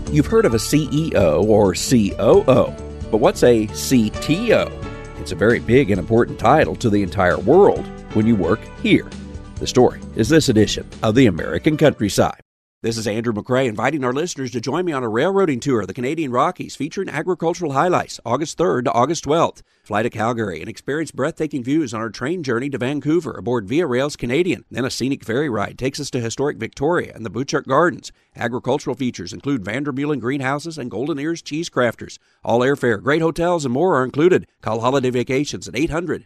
You've heard of a CEO or COO, but what's a CTO? It's a very big and important title to the entire world when you work here. The story is this edition of The American Countryside. This is Andrew McCrae inviting our listeners to join me on a railroading tour of the Canadian Rockies featuring agricultural highlights August 3rd to August 12th. Fly to Calgary and experience breathtaking views on our train journey to Vancouver aboard Via Rail's Canadian. Then a scenic ferry ride takes us to historic Victoria and the Butchart Gardens. Agricultural features include Vandermeulen greenhouses and Golden Ears cheese crafters. All airfare, great hotels, and more are included. Call Holiday Vacations at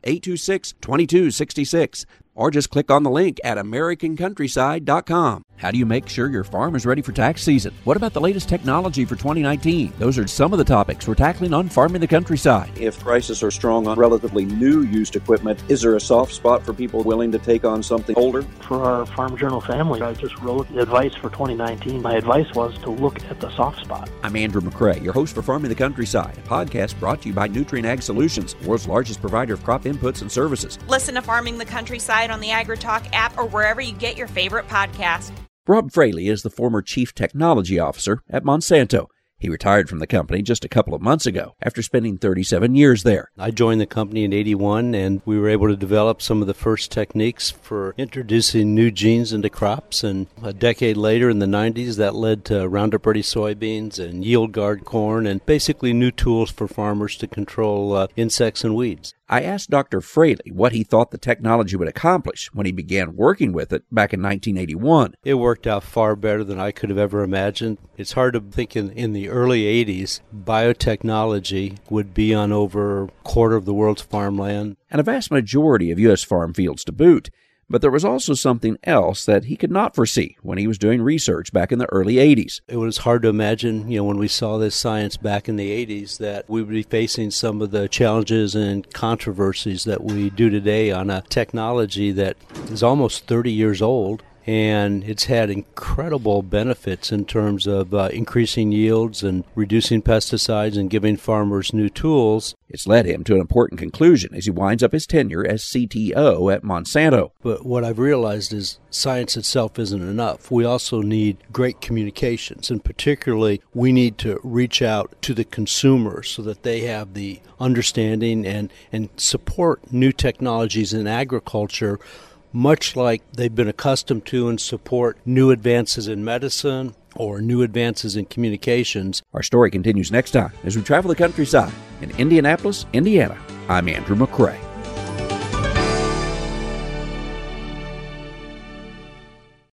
800-826-2266 or just click on the link at AmericanCountryside.com. How do you make sure your farm is ready for tax season? What about the latest technology for 2019? Those are some of the topics we're tackling on Farming the Countryside. If prices are strong on relatively new used equipment, is there a soft spot for people willing to take on something older? For our Farm Journal family, I just wrote advice for 2019. My advice was to look at the soft spot. I'm Andrew McCrae, your host for Farming the Countryside, a podcast brought to you by Nutrien Ag Solutions, the world's largest provider of crop inputs and services. Listen to Farming the Countryside on the AgriTalk app or wherever you get your favorite podcast. Rob Fraley is the former Chief Technology Officer at Monsanto. He retired from the company just a couple of months ago after spending 37 years there. I joined the company in 81, and we were able to develop some of the first techniques for introducing new genes into crops. And a decade later, in the 90s, that led to Roundup Ready soybeans and Yield Guard corn, and basically new tools for farmers to control insects and weeds. I asked Dr. Fraley what he thought the technology would accomplish when he began working with it back in 1981. It worked out far better than I could have ever imagined. It's hard to think in the early 80s, biotechnology would be on over a quarter of the world's farmland. And a vast majority of U.S. farm fields to boot. But there was also something else that he could not foresee when he was doing research back in the early 80s. It was hard to imagine, when we saw this science back in the 80s, that we would be facing some of the challenges and controversies that we do today on a technology that is almost 30 years old. And it's had incredible benefits in terms of increasing yields and reducing pesticides and giving farmers new tools. It's led him to an important conclusion as he winds up his tenure as CTO at Monsanto. But what I've realized is science itself isn't enough. We also need great communications, and particularly we need to reach out to the consumer so that they have the understanding and support new technologies in agriculture, much like they've been accustomed to, and support new advances in medicine or new advances in communications. Our story continues next time as we travel the countryside in Indianapolis, Indiana. I'm Andrew McCrae.